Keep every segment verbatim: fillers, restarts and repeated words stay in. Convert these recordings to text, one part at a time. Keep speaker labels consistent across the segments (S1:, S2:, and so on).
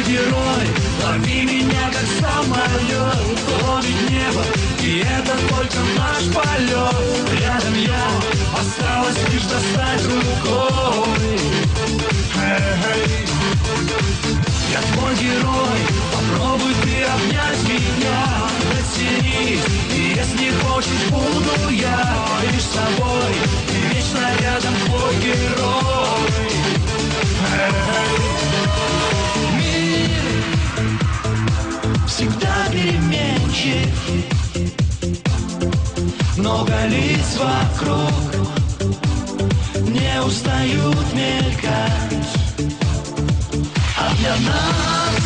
S1: герой, лови меня как самолет, ловит небо, и это только наш полет. Рядом я, осталось лишь достать рукой. Эй, я твой герой, попробуй ты обнять меня, дотянись, и если хочешь, буду я лишь с тобой, и вечно рядом твой герой. Эй, мир всегда переменчив, много лиц вокруг не устают мелькать, а для нас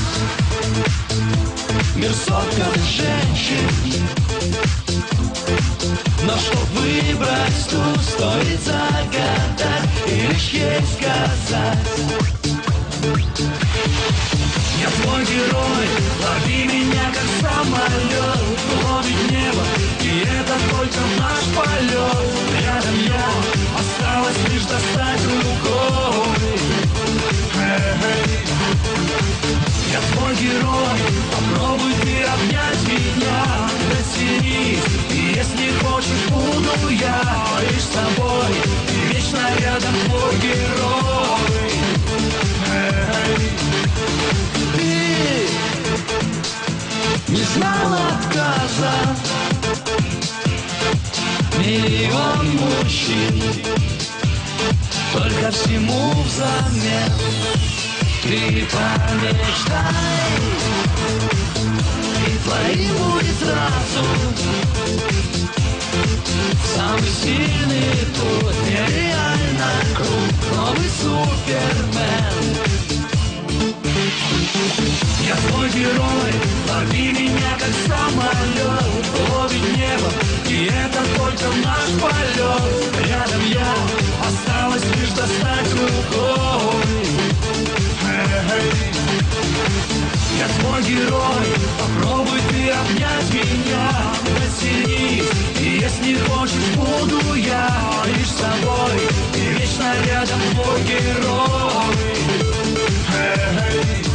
S1: мир сотка женщин. Но чтоб выбрать ту, стоит загадать и лишь ей сказать: я твой герой, лови меня как самолет, ловит небо, и это только наш полет. Рядом я, осталось лишь достать рукой. Эй, я твой герой, попробуй ты обнять меня, дотянись, и если хочешь, буду я лишь с тобой, и вечно рядом твой герой. Эй, ты не знал отказа, миллион мужчин, только всему взамен ты помечтай, и твоим будет сразу самый сильный тут, нереально крут, новый супермен. Я твой герой, лови меня как самолет, ловит небо, и это только наш полет. Рядом я, осталось лишь достать рукой. Эй, я твой герой, попробуй ты обнять меня, дотянись, и если хочешь, буду я лишь с тобой, и вечно рядом твой герой. Эй,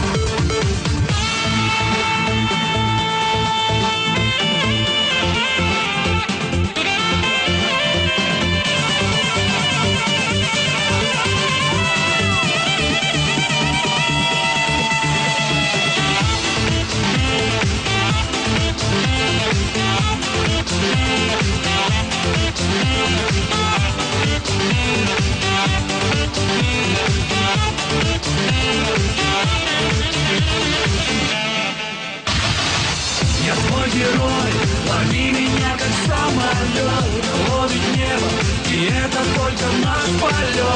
S1: я твой герой, лови меня как самолет, ловит небо, и это только наш полет.